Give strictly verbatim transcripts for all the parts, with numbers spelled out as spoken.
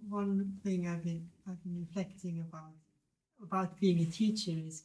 one thing I've been, I've been reflecting about about being a teacher is,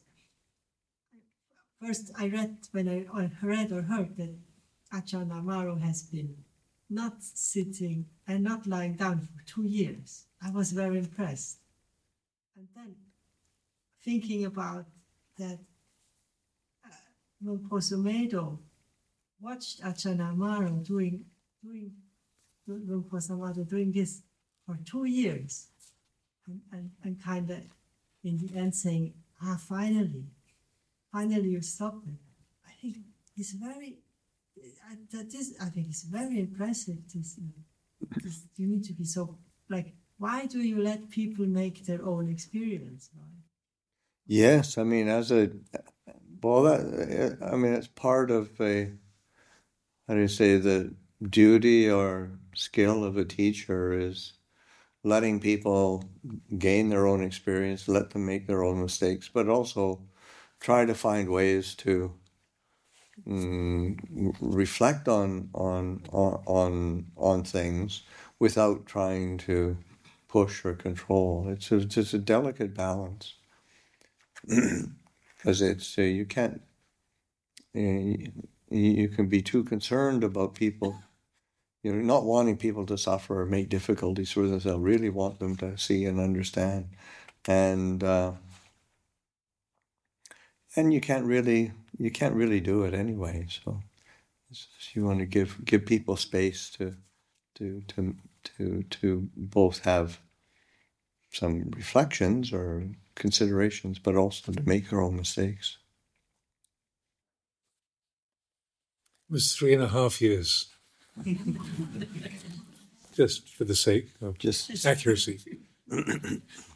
first I read, when I, I read or heard that Ajahn Amaro has been not sitting and not lying down for two years. I was very impressed. And then thinking about that, Luang Por Sumedho watched Ajahn Amaro doing, doing Luang Por Sumedho doing this for two years, and, and, and kind of in the end saying, ah, finally, finally you stopped it. I think it's very, I, that is, I think it's very impressive. This, uh, this, you need to be so, like, why do you let people make their own experience, right? Yes, I mean, as a, well, that, I mean, it's part of a, how do you say, the duty or skill of a teacher is letting people gain their own experience, let them make their own mistakes, but also try to find ways to mm, reflect on on on on things without trying to push or control. It's a, it's a delicate balance, because it's uh, you can't you, you can be too concerned about people. You know, not wanting people to suffer or make difficulties for themselves. Really want them to see and understand, and uh, and you can't really you can't really do it anyway. So you want to give give people space to to to to to both have some reflections or considerations, but also to make their own mistakes. It was three and a half years. Just for the sake of just accuracy.